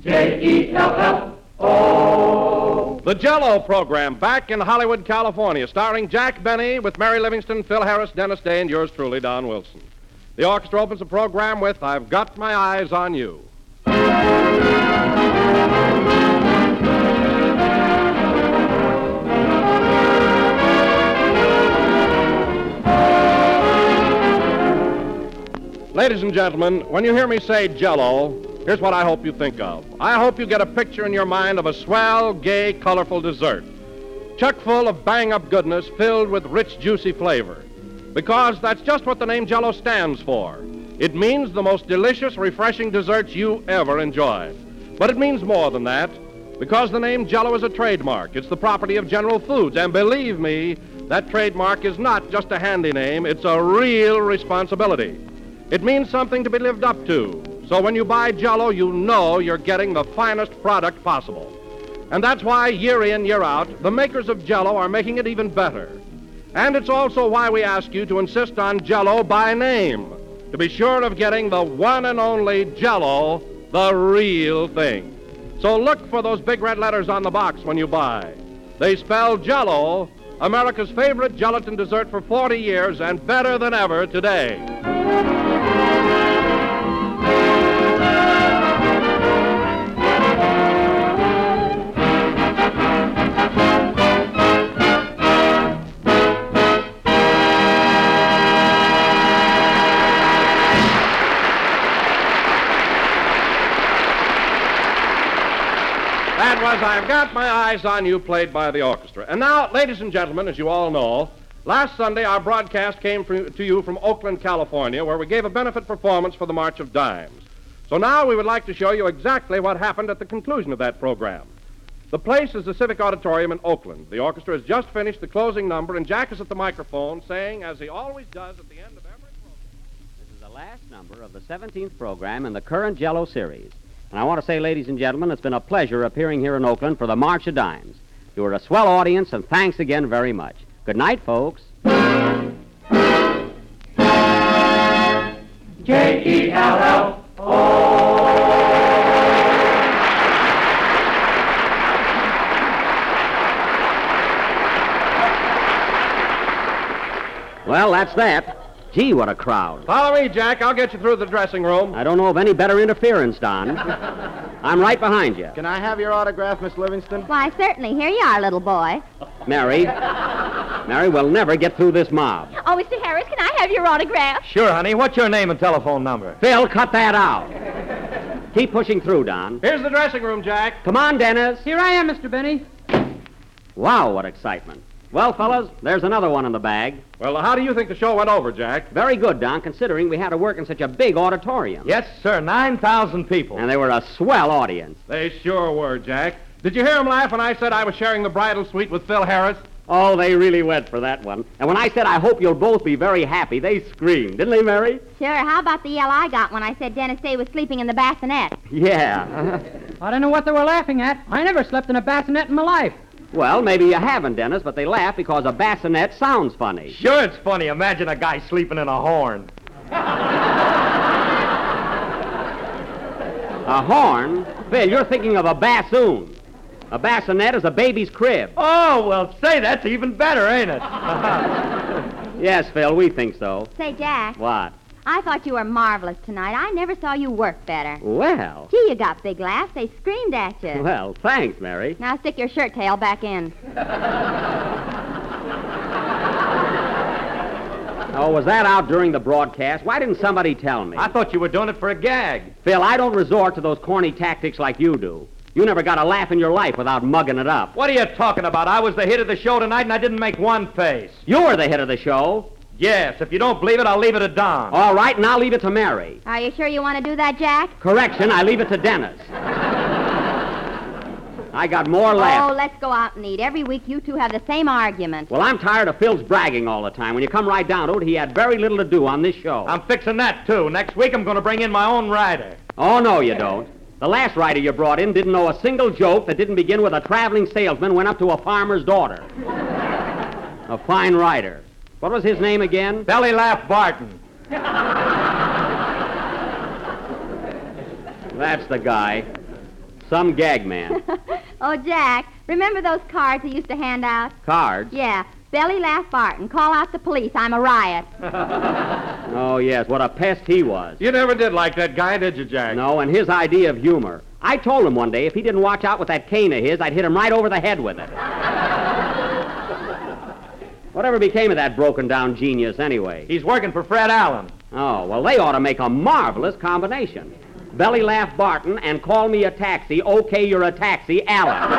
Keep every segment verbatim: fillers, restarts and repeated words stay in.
J E L L O. The Jell-O program, back in Hollywood, California, starring Jack Benny with Mary Livingston, Phil Harris, Dennis Day, and yours truly, Don Wilson. The orchestra opens the program with I've Got My Eyes on You. Ladies and gentlemen, when you hear me say Jell-O, here's what I hope you think of. I hope you get a picture in your mind of a swell, gay, colorful dessert, chock full of bang-up goodness filled with rich, juicy flavor. Because that's just what the name Jell-O stands for. It means the most delicious, refreshing desserts you ever enjoyed. But it means more than that, because the name Jell-O is a trademark. It's the property of General Foods, and believe me, that trademark is not just a handy name, it's a real responsibility. It means something to be lived up to. So when you buy Jell-O, you know you're getting the finest product possible. And that's why, year in, year out, the makers of Jell-O are making it even better. And it's also why we ask you to insist on Jell-O by name, to be sure of getting the one and only Jell-O, the real thing. So look for those big red letters on the box when you buy. They spell Jell-O, America's favorite gelatin dessert for forty years and better than ever today. That was I've Got My Eyes on You, played by the orchestra. And now, ladies and gentlemen, as you all know, last Sunday our broadcast came from, to you from Oakland, California, where we gave a benefit performance for the March of Dimes. So now we would like to show you exactly what happened at the conclusion of that program. The place is the Civic Auditorium in Oakland. The orchestra has just finished the closing number, and Jack is at the microphone saying, as he always does at the end of every program... This is the last number of the seventeenth program in the current Jell-O series. And I want to say, ladies and gentlemen, it's been a pleasure appearing here in Oakland for the March of Dimes. You were a swell audience, and thanks again very much. Good night, folks. J E L L O. Well, that's that. Gee, what a crowd. Follow me, Jack. I'll get you through the dressing room. I don't know of any better interference, Don. I'm right behind you. Can I have your autograph, Miss Livingston? Why, certainly. Here you are, little boy. Mary. Mary, we'll never get through this mob. Oh, Mister Harris, can I have your autograph? Sure, honey. What's your name and telephone number? Phil, cut that out. Keep pushing through, Don. Here's the dressing room, Jack. Come on, Dennis. Here I am, Mister Benny. Wow, what excitement. Well, fellas, there's another one in the bag. Well, how do you think the show went over, Jack? Very good, Don, considering we had to work in such a big auditorium. Yes, sir. nine thousand people. And they were a swell audience. They sure were, Jack. Did you hear them laugh when I said I was sharing the bridal suite with Phil Harris? Oh, they really went for that one. And when I said I hope you'll both be very happy, they screamed, didn't they, Mary? Sure. How about the yell I got when I said Dennis Day was sleeping in the bassinet? Yeah. I don't know what they were laughing at. I never slept in a bassinet in my life. Well, maybe you haven't, Dennis, but they laugh because a bassinet sounds funny. Sure, it's funny. Imagine a guy sleeping in a horn. A horn? Phil, you're thinking of a bassoon. A bassinet is a baby's crib. Oh, well, say, that's even better, ain't it? Yes, Phil, we think so. Say, Jack. What? I thought you were marvelous tonight. I never saw you work better. Well. Gee, you got big laughs. They screamed at you. Well, thanks, Mary. Now stick your shirt tail back in. Oh, was that out during the broadcast? Why didn't somebody tell me? I thought you were doing it for a gag. Phil, I don't resort to those corny tactics like you do. You never got a laugh in your life without mugging it up. What are you talking about? I was the hit of the show tonight, and I didn't make one face. You were the hit of the show. Yes, if you don't believe it, I'll leave it to Don. All right, and I'll leave it to Mary. Are you sure you want to do that, Jack? Correction, I leave it to Dennis. I got more laughs. Oh, let's go out and eat. Every week you two have the same argument. Well, I'm tired of Phil's bragging all the time. When you come right down to it, he had very little to do on this show. I'm fixing that, too. Next week, I'm going to bring in my own rider. Oh, no, you don't. The last writer you brought in didn't know a single joke that didn't begin with a traveling salesman went up to a farmer's daughter. A fine writer. What was his name again? Belly Laugh Barton. That's the guy. Some gag man. Oh, Jack, remember those cards he used to hand out? Cards? Yeah. Belly Laugh Barton. Call out the police. I'm a riot. Oh, yes. What a pest he was. You never did like that guy, did you, Jack? No, and his idea of humor. I told him one day if he didn't watch out with that cane of his, I'd hit him right over the head with it. Whatever became of that broken-down genius, anyway? He's working for Fred Allen. Oh, well, they ought to make a marvelous combination. Belly Laugh Barton and Call Me a Taxi, okay, you're a taxi, Allen.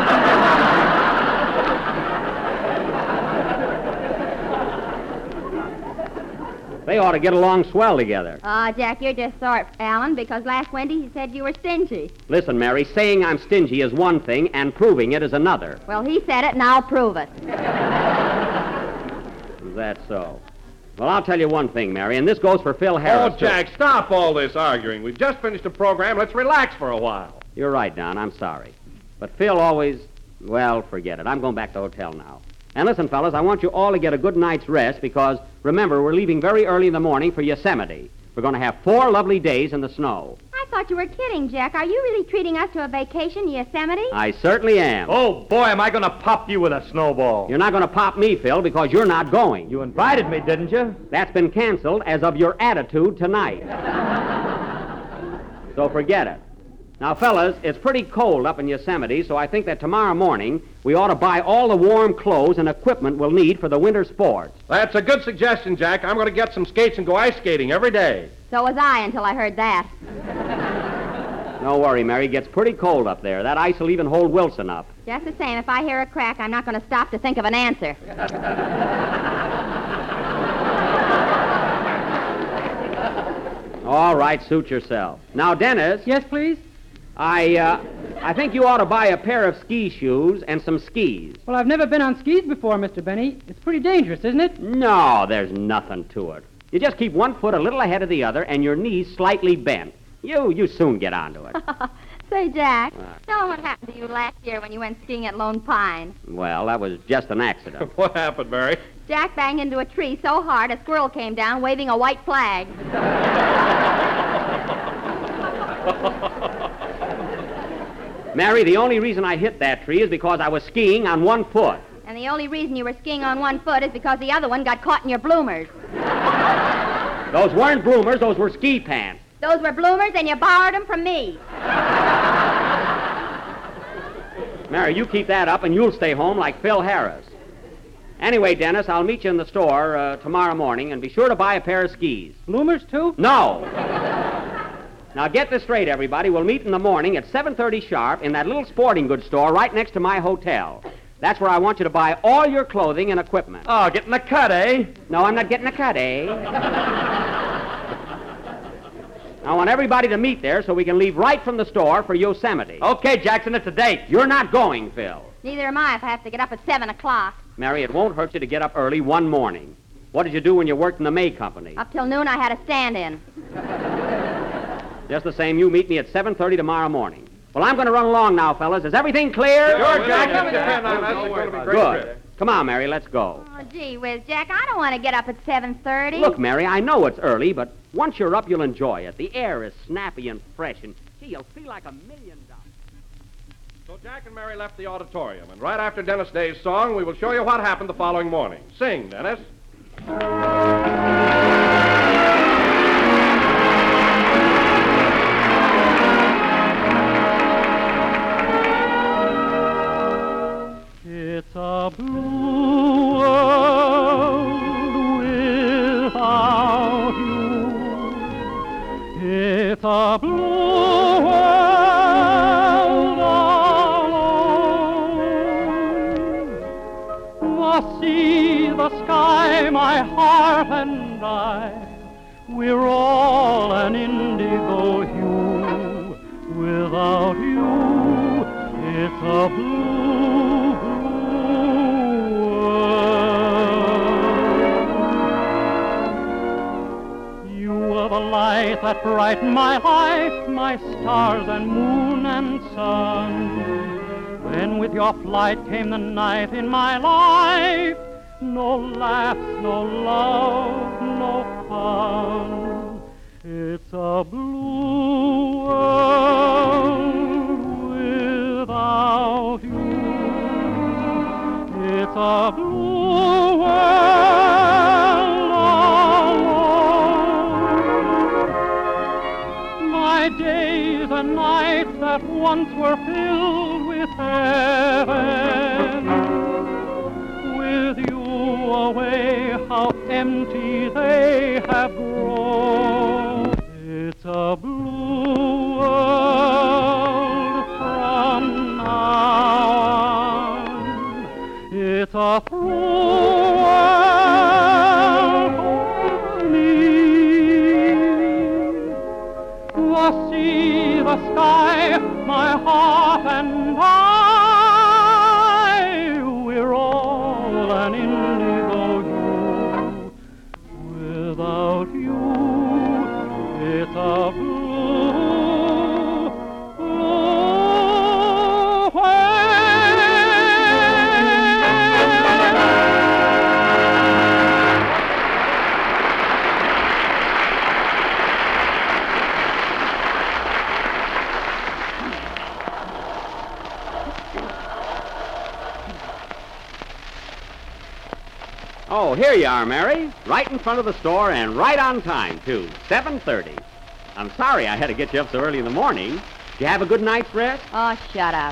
They ought to get along swell together. Oh, Jack, you're just sore at Alan because last Wendy he said you were stingy. Listen, Mary, saying I'm stingy is one thing and proving it is another. Well, he said it and I'll prove it. Is that so? Well, I'll tell you one thing, Mary, and this goes for Phil Harris. Oh, Jack, too. stop all this arguing. We've just finished the program. Let's relax for a while. You're right, Don. I'm sorry. But Phil always... Well, forget it. I'm going back to the hotel now. And listen, fellas, I want you all to get a good night's rest because, remember, we're leaving very early in the morning for Yosemite. We're going to have four lovely days in the snow. I thought you were kidding, Jack. Are you really treating us to a vacation in Yosemite? I certainly am. Oh, boy, am I going to pop you with a snowball. You're not going to pop me, Phil, because you're not going. You invited me, didn't you? That's been canceled as of your attitude tonight. So forget it. Now, fellas, it's pretty cold up in Yosemite, so I think that tomorrow morning we ought to buy all the warm clothes and equipment we'll need for the winter sports. That's a good suggestion, Jack. I'm going to get some skates and go ice skating every day. So was I until I heard that. Don't worry, Mary. It gets pretty cold up there. That ice will even hold Wilson up. Just the same, if I hear a crack, I'm not going to stop to think of an answer. All right, suit yourself. Now, Dennis. Yes, please? I, uh, I think you ought to buy a pair of ski shoes and some skis. Well, I've never been on skis before, Mister Benny. It's pretty dangerous, isn't it? No, there's nothing to it. You just keep one foot a little ahead of the other and your knees slightly bent. You, you soon get onto it. Say, Jack, What? tell them what happened to you last year when you went skiing at Lone Pine. Well, that was just an accident. What happened, Mary? Jack banged into a tree so hard a squirrel came down waving a white flag. Mary, the only reason I hit that tree is because I was skiing on one foot. And the only reason you were skiing on one foot is because the other one got caught in your bloomers. Those weren't bloomers, those were ski pants. Those were bloomers, and you borrowed them from me. Mary, you keep that up and you'll stay home like Phil Harris. Anyway, Dennis, I'll meet you in the store uh, tomorrow morning, and be sure to buy a pair of skis. Bloomers, too? No. Now, get this straight, everybody. We'll meet in the morning at seven thirty sharp in that little sporting goods store right next to my hotel. That's where I want you to buy all your clothing and equipment. Oh, getting a cut, eh? No, I'm not getting a cut, eh? I want everybody to meet there so we can leave right from the store for Yosemite. Okay, Jackson, it's a date. You're not going, Phil. Neither am I if I have to get up at seven o'clock. Mary, it won't hurt you to get up early one morning. What did you do when you worked in the May Company? Up till noon, I had a stand-in. Just the same, you meet me at seven thirty tomorrow morning. Well, I'm going to run along now, fellas. Is everything clear? Sure, Jack. You can depend on us. It's going to be a great Good. trip. Come on, Mary, let's go. Oh, gee whiz, Jack, I don't want to get up at seven thirty. Look, Mary, I know it's early, but once you're up, you'll enjoy it. The air is snappy and fresh, and gee, you'll feel like a million dollars. So Jack and Mary left the auditorium, and right after Dennis Day's song, we will show you what happened the following morning. Sing, Dennis. It's a blue world without you. It's a blue world alone. The sea, the sky, my heart and I, we're all an indigo hue. Without you, it's a blue, blue world. You were the light that brightened my life, my stars and moon and sun. Then with your flight came the night in my life. No laughs, no love, no fun. It's a blue world with a blue world alone. My days and nights that once were filled with heaven, with you away, how empty they have grown. It's a blue world from now on. It's a through world for me. The sea, the sky, my heart and I, we're all an indigo hue. Without you, it's a blue, blue Oh, here you are, Mary. Right in front of the store and right on time, too. seven thirty. I'm sorry I had to get you up so early in the morning. Did you have a good night's rest? Oh, shut up.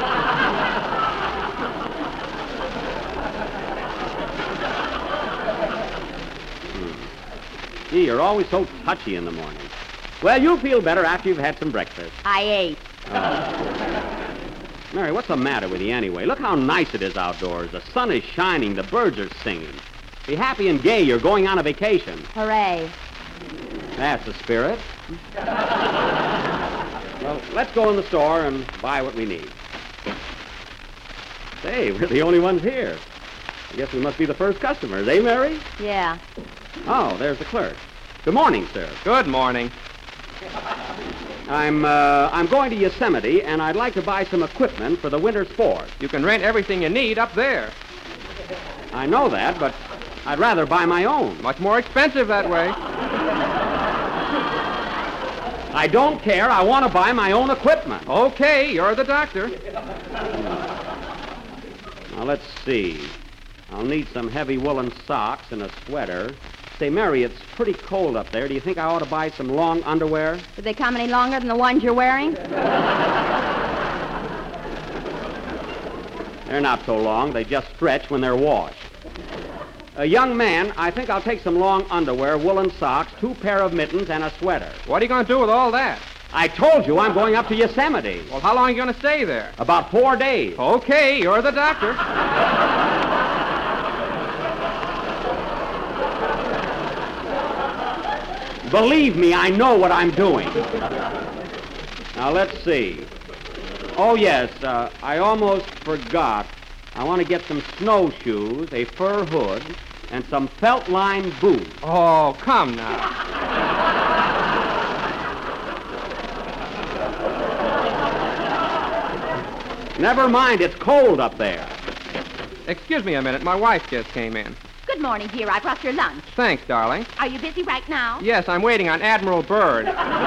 Gee, you're always so touchy in the morning. Well, you'll feel better after you've had some breakfast. I ate. Mary, what's the matter with you anyway? Look how nice it is outdoors. The sun is shining. The birds are singing. Be happy and gay. You're going on a vacation. Hooray. That's the spirit. Well, let's go in the store and buy what we need. Say, we're the only ones here. I guess we must be the first customers, eh, Mary? Yeah. Oh, there's the clerk. Good morning, sir. Good morning. I'm, uh, I'm going to Yosemite, and I'd like to buy some equipment for the winter sports. You can rent everything you need up there. I know that, but I'd rather buy my own. Much more expensive that way. I don't care. I want to buy my own equipment. Okay, you're the doctor. Now, let's see. I'll need some heavy woolen socks and a sweater. Say, Mary, it's pretty cold up there. Do you think I ought to buy some long underwear? Did they come any longer than the ones you're wearing? They're not so long. They just stretch when they're washed. A young man, I think I'll take some long underwear, woolen socks, two pair of mittens, and a sweater. What are you going to do with all that? I told you I'm going up to Yosemite. Well, how long are you going to stay there? About four days. Okay, you're the doctor. Believe me, I know what I'm doing. Now, let's see. Oh, yes, uh, I almost forgot. I want to get some snowshoes, a fur hood, and some felt-lined boots. Oh, come now. Never mind, it's cold up there. Excuse me a minute. My wife just came in. Good morning, dear. I brought your lunch. Thanks, darling. Are you busy right now? Yes, I'm waiting on Admiral Byrd.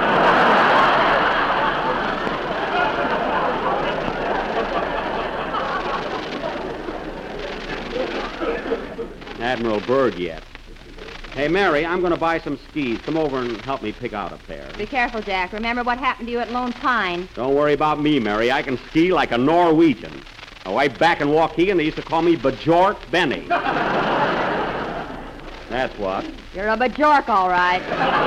Admiral Byrd yet. Hey, Mary, I'm going to buy some skis. Come over and help me pick out a pair. Be careful, Jack. Remember what happened to you at Lone Pine. Don't worry about me, Mary. I can ski like a Norwegian. Away back in Waukegan, they used to call me Bajork Benny. That's what. You're a bajork, all right.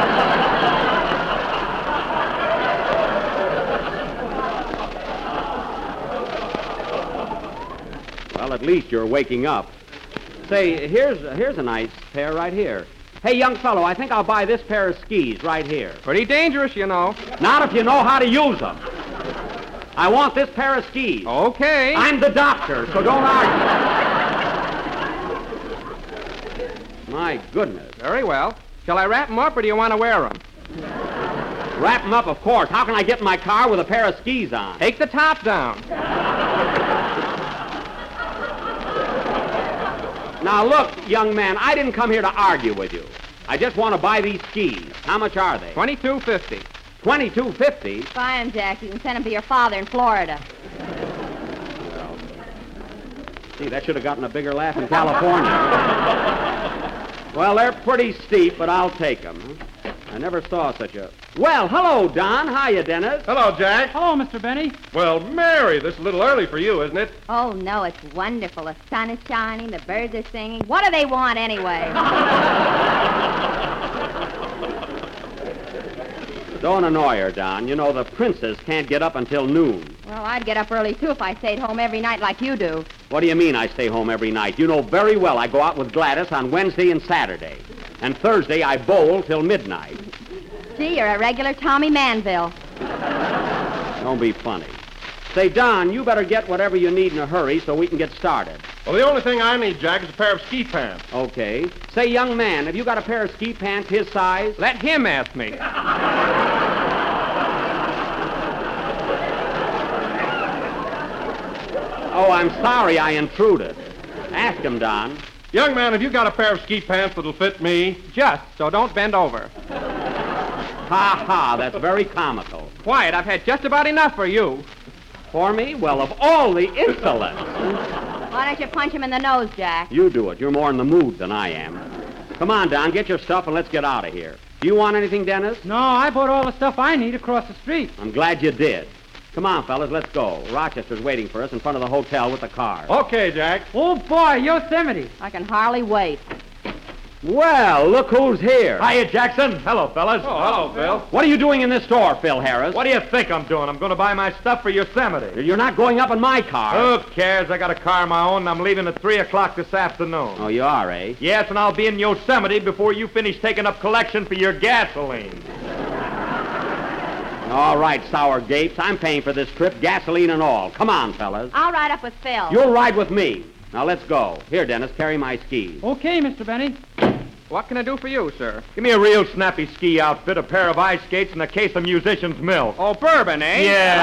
Well, at least you're waking up. Say, here's here's a nice pair right here. Hey, young fellow, I think I'll buy this pair of skis right here. Pretty dangerous, you know. Not if you know how to use them. I want this pair of skis. Okay. I'm the doctor, so don't argue. My goodness. Very well. Shall I wrap them up, or do you want to wear them? Wrap them up, of course. How can I get in my car with a pair of skis on? Take the top down. Now, look, young man, I didn't come here to argue with you. I just want to buy these skis. How much are they? Twenty-two fifty. Twenty-two fifty? Buy 'em, Jack. You can send 'em to your father in Florida. Gee, that should have gotten a bigger laugh in California. Well, they're pretty steep, but I'll take them. I never saw such a... Well, hello, Don. Hiya, Dennis. Hello, Jack. Hello, Mister Benny. Well, Mary, this is a little early for you, isn't it? Oh, no, it's wonderful. The sun is shining, the birds are singing. What do they want anyway? Don't annoy her, Don. You know, the princess can't get up until noon. Well, I'd get up early, too, if I stayed home every night like you do. What do you mean I stay home every night? You know very well I go out with Gladys on Wednesday and Saturday. And Thursday I bowl till midnight. Gee, you're a regular Tommy Manville. Don't be funny. Say, Don, you better get whatever you need in a hurry so we can get started. Well, the only thing I need, Jack, is a pair of ski pants. Okay. Say, young man, have you got a pair of ski pants his size? Let him ask me. Oh, I'm sorry I intruded. Ask him, Don. Young man, have you got a pair of ski pants that'll fit me? Just, so don't bend over. Ha ha, that's very comical. Quiet, I've had just about enough for you. For me? Well, of all the insolence. Why don't you punch him in the nose, Jack? You do it. You're more in the mood than I am. Come on, Don, get your stuff and let's get out of here. Do you want anything, Dennis? No, I bought all the stuff I need across the street. I'm glad you did. Come on, fellas, let's go. Rochester's waiting for us in front of the hotel with the car. Okay, Jack. Oh, boy, Yosemite. I can hardly wait. Well, look who's here. Hiya, Jackson. Hello, fellas. Oh, hello, Phil. What are you doing in this store, Phil Harris? What do you think I'm doing? I'm going to buy my stuff for Yosemite. You're not going up in my car. Who cares? I got a car of my own, and I'm leaving at three o'clock this afternoon. Oh, you are, eh? Yes, and I'll be in Yosemite before you finish taking up collection for your gasoline. All right, sour gapes. I'm paying for this trip, gasoline and all. Come on, fellas. I'll ride up with Phil. You'll ride with me. Now, let's go. Here, Dennis, carry my skis. Okay, Mister Benny. What can I do for you, sir? Give me a real snappy ski outfit, a pair of ice skates, and a case of musician's milk. Oh, bourbon, eh?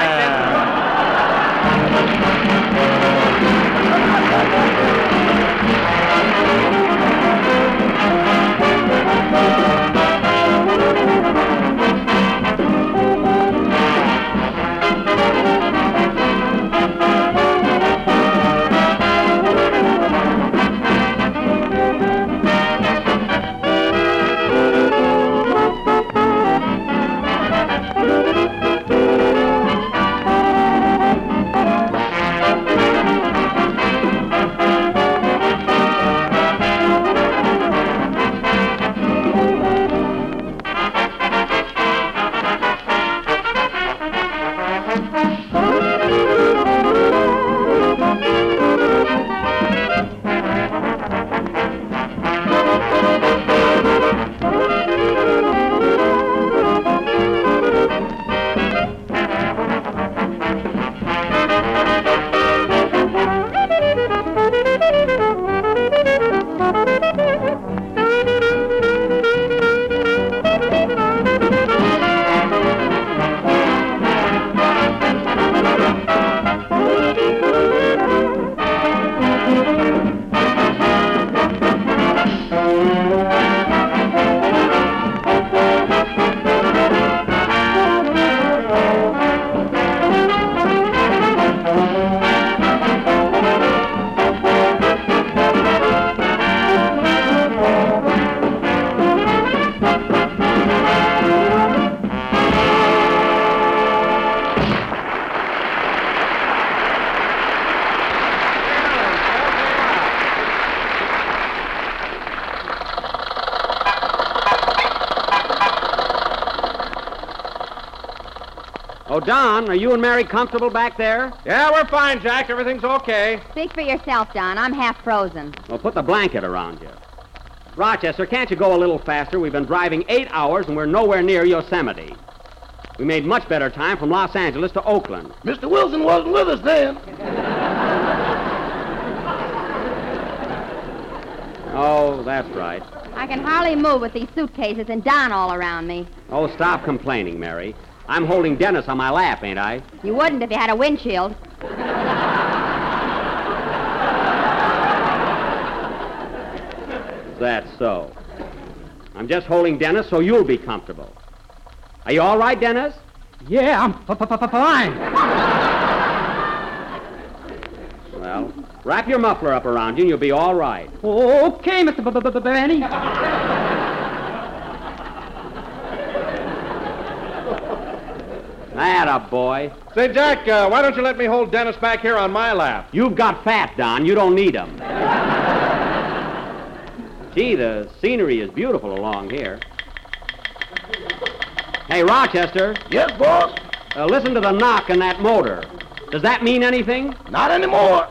Oh, Don, are you and Mary comfortable back there? Yeah, we're fine, Jack. Everything's okay. Speak for yourself, Don. I'm half frozen. Well, put the blanket around you. Rochester, can't you go a little faster? We've been driving eight hours and we're nowhere near Yosemite. We made much better time from Los Angeles to Oakland. Mister Wilson wasn't with us then. Oh, that's right. I can hardly move with these suitcases and Don all around me. Oh, stop complaining, Mary. I'm holding Dennis on my lap, ain't I? You wouldn't if you had a windshield. That's so. I'm just holding Dennis so you'll be comfortable. Are you all right, Dennis? Yeah, I'm f- f- f- fine. Well, Wrap your muffler up around you and you'll be all right. Okay, Mister B- B- B- Benny. Atta boy. Say, Jack, uh, why don't you let me hold Dennis back here on my lap? You've got fat, Don. You don't need 'em. Gee, the scenery is beautiful along here. Hey, Rochester. Yes, boss? Uh, listen to the knock in that motor. Does that mean anything? Not anymore.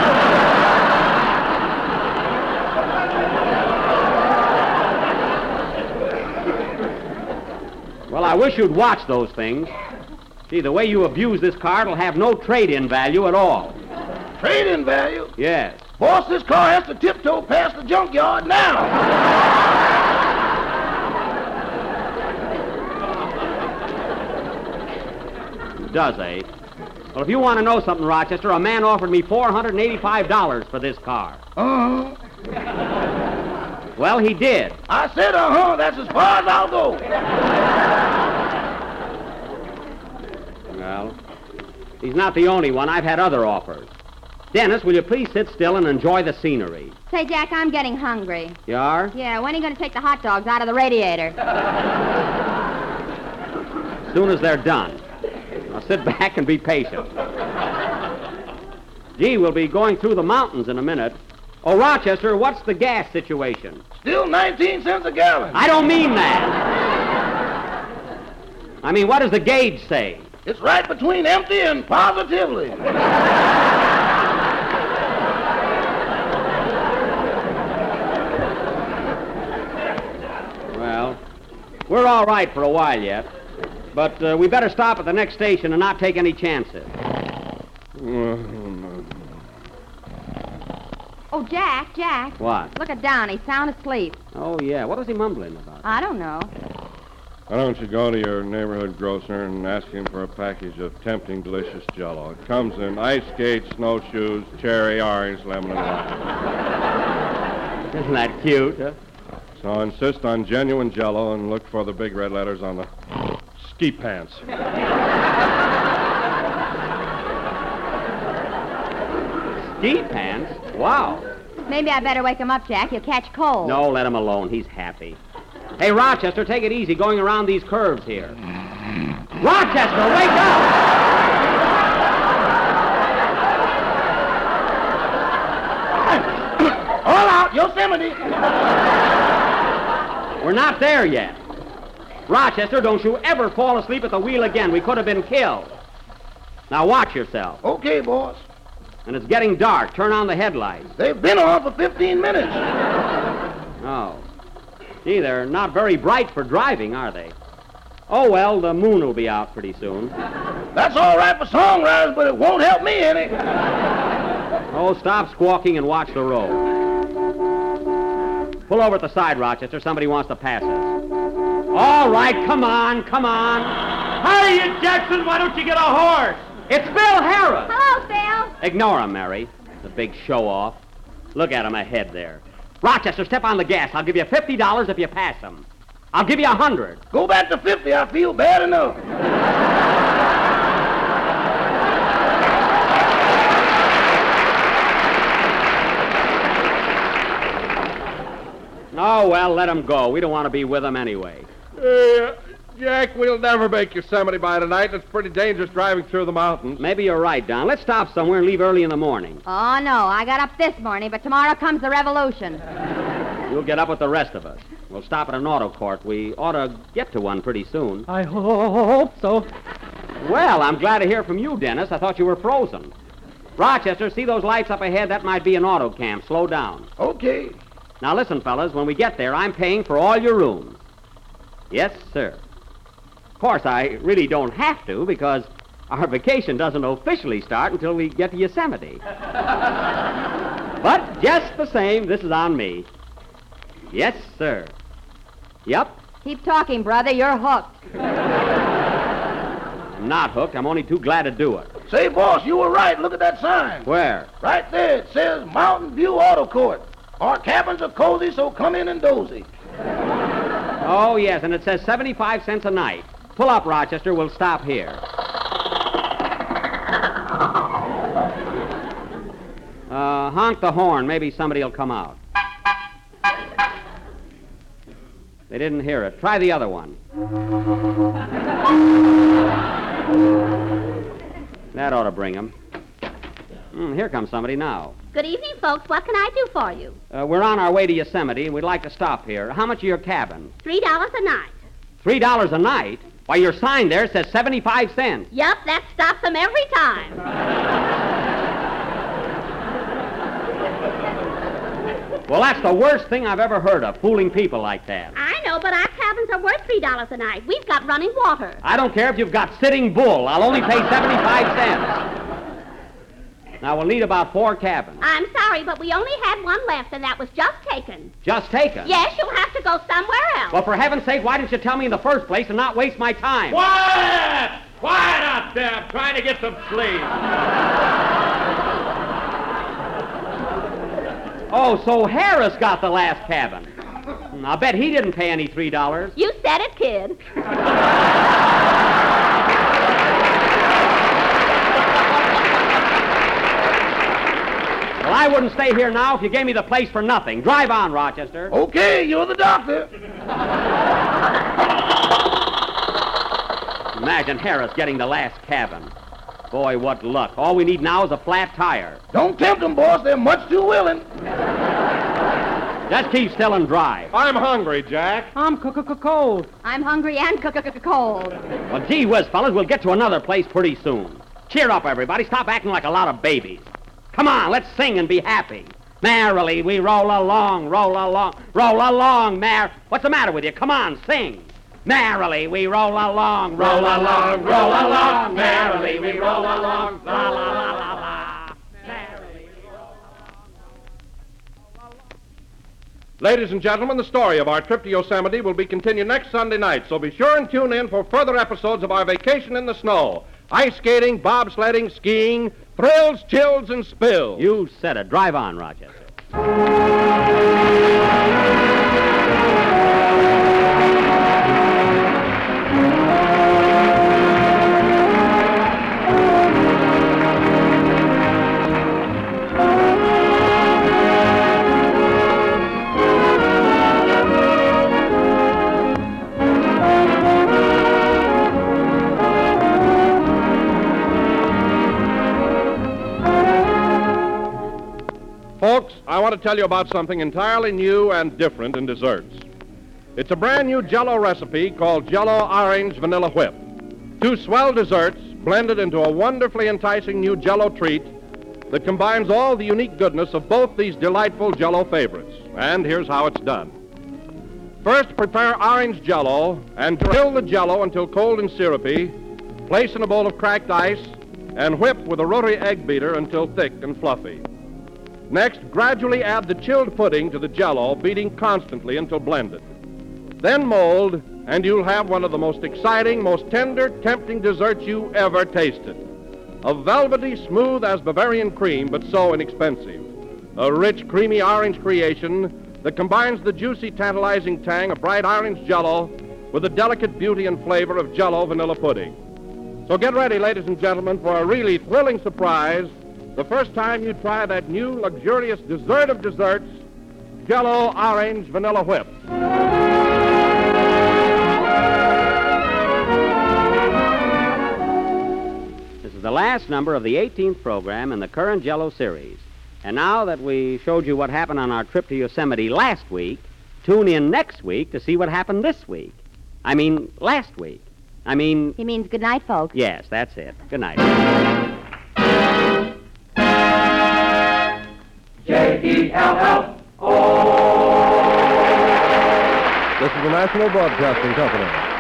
Well, I wish you'd watch those things. Gee, the way you abuse this car, it'll have no trade-in value at all. Trade-in value? Yes. Boss, this car has to tiptoe past the junkyard now. Does, eh? Well, if you want to know something, Rochester, a man offered me four hundred eighty-five dollars for this car. Uh-huh. Well, he did. I said uh-huh. That's as far as I'll go. Well, he's not the only one. I've had other offers. Dennis, will you please sit still and enjoy the scenery? Say, Jack, I'm getting hungry. You are? Yeah, when are you going to take the hot dogs out of the radiator? As soon as they're done. Now sit back and be patient. Gee, we'll be going through the mountains in a minute. Oh, Rochester, what's the gas situation? Still nineteen cents a gallon. I don't mean that. I mean, what does the gauge say? It's right between empty and positively. Well, we're all right for a while yet. But uh, we better stop at the next station and not take any chances. Oh, Jack, Jack. What? Look at Don. He's sound asleep. Oh, yeah. What was he mumbling about? I don't know. Why don't you go to your neighborhood grocer and ask him for a package of tempting, delicious Jell-O? It comes in ice skates, snowshoes, cherry, orange, lemon, and lime. Isn't that cute, huh? So insist on genuine Jell-O and look for the big red letters on the ski pants. Ski pants? Wow. Maybe I better wake him up, Jack. He'll catch cold. No, let him alone. He's happy. Hey, Rochester, take it easy going around these curves here. Rochester, wake up! All out, Yosemite. We're not there yet. Rochester, don't you ever fall asleep at the wheel again. We could have been killed. Now watch yourself. Okay, boss. And it's getting dark. Turn on the headlights. They've been on for fifteen minutes. Oh. Gee, they're not very bright for driving, are they? Oh, well, the moon will be out pretty soon. That's all right for songwriters, but it won't help me any. Oh, stop squawking and watch the road. Pull over at the side, Rochester. Somebody wants to pass us. All right, come on, come on. Harriet Jackson, why don't you get a horse? It's Bill Harris. Hello, Phil. Ignore him, Mary. The big show-off. Look at him ahead there. Rochester, step on the gas. I'll give you fifty dollars if you pass him. I'll give you a hundred. Go back to fifty. I feel bad enough. Oh, well, let him go. We don't want to be with him anyway. Uh, Jack, we'll never make Yosemite by tonight. It's pretty dangerous driving through the mountains. Maybe you're right, Don. Let's stop somewhere and leave early in the morning. Oh, no. I got up this morning, but tomorrow comes the revolution. You'll get up with the rest of us. We'll stop at an auto court. We ought to get to one pretty soon. I ho- hope so. Well, I'm glad to hear from you, Dennis. I thought you were frozen. Rochester, see those lights up ahead? That might be an auto camp. Slow down. Okay. Now, listen, fellas. When we get there, I'm paying for all your rooms. Yes, sir. Of course, I really don't have to because our vacation doesn't officially start until we get to Yosemite. But just the same, this is on me. Yes, sir. Yep. Keep talking, brother. You're hooked. I'm not hooked. I'm only too glad to do it. Say, boss, you were right. Look at that sign. Where? Right there. It says Mountain View Auto Court. Our cabins are cozy, so come in and dozy. Oh, yes, and it says seventy-five cents a night. Pull up, Rochester. We'll stop here. Uh, honk the horn. Maybe somebody will come out. They didn't hear it. Try the other one. That ought to bring them. Mm, here comes somebody now. Good evening, folks. What can I do for you? Uh, we're on our way to Yosemite, and we'd like to stop here. How much is your cabin? Three dollars a night. Three dollars a night? Why, your sign there says seventy-five cents. Yup, that stops them every time. Well, that's the worst thing I've ever heard of, fooling people like that. I know, but our cabins are worth three dollars a night. We've got running water. I don't care if you've got Sitting Bull. I'll only pay seventy-five cents. Now, we'll need about four cabins. I'm sorry, but we only had one left, and that was just taken. Just taken? Yes, you'll have to go somewhere else. Well, for heaven's sake, why didn't you tell me in the first place and not waste my time? Quiet! Quiet out there. I'm trying to get some sleep. Oh, so Harris got the last cabin. I'll bet he didn't pay any three dollars. You said it, kid. Well, I wouldn't stay here now if you gave me the place for nothing. Drive on, Rochester. Okay, you're the doctor. Imagine Harris getting the last cabin. Boy, what luck. All we need now is a flat tire. Don't tempt them, boss. They're much too willing. Just keep still and drive. I'm hungry, Jack. I'm cold. I'm hungry and cold. Well, gee whiz, fellas, we'll get to another place pretty soon. Cheer up, everybody. Stop acting like a lot of babies. Come on, let's sing and be happy. Merrily we roll along, roll along, roll along, Mar... What's the matter with you? Come on, sing. Merrily we roll along, roll along, roll along, merrily we roll along, la la la la la. Merrily we roll along. Ladies and gentlemen, the story of our trip to Yosemite will be continued next Sunday night, so be sure and tune in for further episodes of our vacation in the snow. Ice skating, bobsledding, skiing, thrills, chills, and spills. You said it. Drive on, Rochester. Folks, I want to tell you about something entirely new and different in desserts. It's a brand new Jell-O recipe called Jell-O Orange Vanilla Whip. Two swell desserts blended into a wonderfully enticing new Jell-O treat that combines all the unique goodness of both these delightful Jell-O favorites. And here's how it's done. First, prepare orange Jell-O and drill the Jell-O until cold and syrupy. Place in a bowl of cracked ice and whip with a rotary egg beater until thick and fluffy. Next, gradually add the chilled pudding to the Jell-O, beating constantly until blended. Then mold, and you'll have one of the most exciting, most tender, tempting desserts you ever tasted. A velvety, smooth as Bavarian cream, but so inexpensive. A rich, creamy orange creation that combines the juicy, tantalizing tang of bright orange Jell-O with the delicate beauty and flavor of Jell-O vanilla pudding. So get ready, ladies and gentlemen, for a really thrilling surprise the first time you try that new, luxurious dessert of desserts, Jell-O Orange Vanilla Whip. This is the last number of the eighteenth program in the current Jell-O series. And now that we showed you what happened on our trip to Yosemite last week, tune in next week to see what happened this week. I mean, last week. I mean... He means good night, folks. Yes, that's it. Good night. J E L L O. This is the National Broadcasting Company.